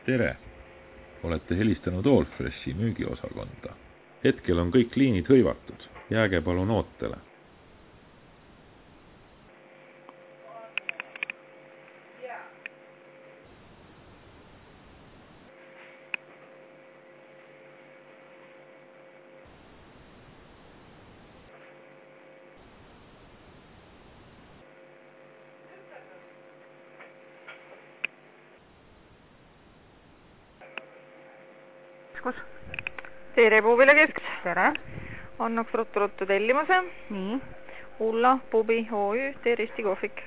Tere! Olete helistanud Allfreshi müügiosakonda. Hetkel on kõik liinid hõivatud. Jääge palun ootele. Tere Puuviljakeskus. Tere. Annaks ruttu tellimuse. Nii. Ulla, Pubi, OÜ, Risti kohvik.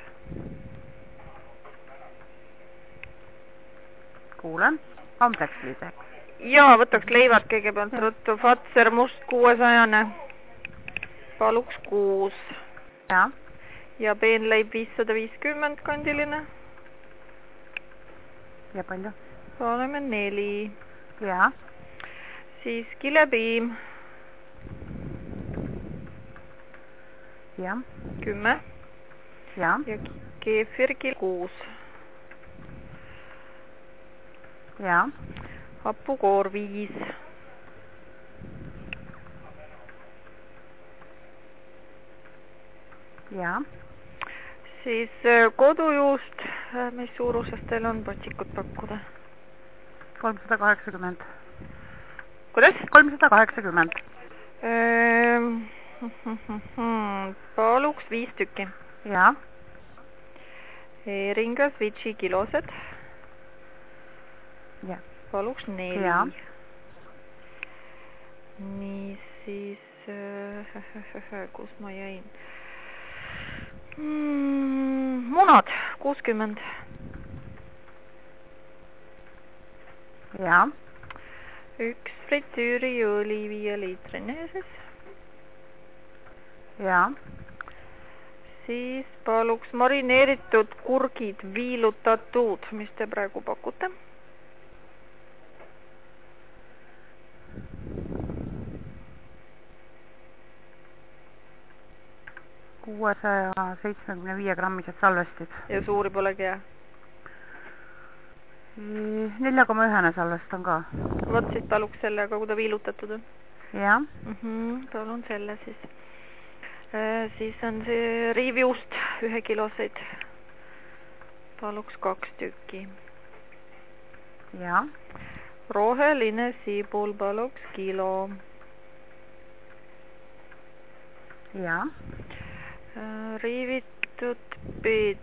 Kuulen. Kompleksliseks. Jaa, võtaks leivad kõigepealt ruttu. Fatser must 600. Paluks 6. Ja. Ja peenleib 550 kandiline. Ja palju? Paneme 4. Ja. Siis kilepiim. Ja. 10. Ja. Ja keefirkil 6. Ja. Hapukoor 5. Ja. Siis kodujuust, mis suuruses teil on patsikut pakkuda? 380. Kuidas? 380. Paluks 5 tükki. Ja. Eringas vitsi kilosed. Ja. Paluks 4. Ja. Nii siis, kus ma jäin? Munad 60. Ja. Üks fritüüriõli 5 liitrine siis. Ja. Siis paluks marineeritud kurgid viilutatud, mis te praegu pakute? 675 grammised salvestid. Ja suuri polegi jää? 4,1 salvest on ka. Võt siis paluks sellega, kui ta viilutatud on. Ja. Palun selle siis. Siis on see riiviust 1 kiloseid. Paluks 2 tükki. Ja. Roheline siibul paluks kilo. Ja. Riivitud peet.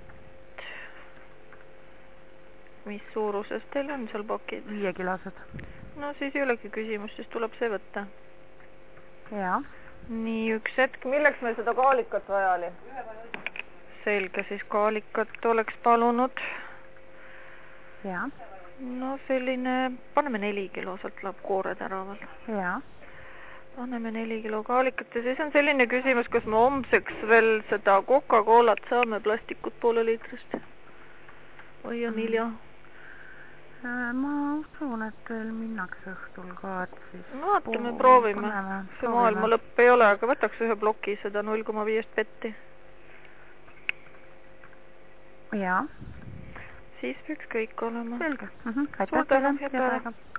Mis suuruses teil on seal pakid? 5 kilosed. No siis ei olegi küsimus, siis tuleb see võtta. Ja. Nii, üks hetk. Milleks meil seda kaalikat vaja oli? Selge, siis kaalikat oleks palunud. Ja. No selline, paneme 4 kilo, sealt läheb koore täraval. Ja. Paneme 4 kilo kaalikat ja siis on selline küsimus, kas me homseks veel seda Coca-Colat saame plastikut poole liitrist? Või on hilja? Ma usun, et veel minnakse õhtul ka, et siis... Vaatame, proovime. See maailma lõpp ei ole, aga võtaks ühe ploki seda 0,5 petti. Ja. Siis peaks kõik olema. Selge. Suur tänu, head päeva.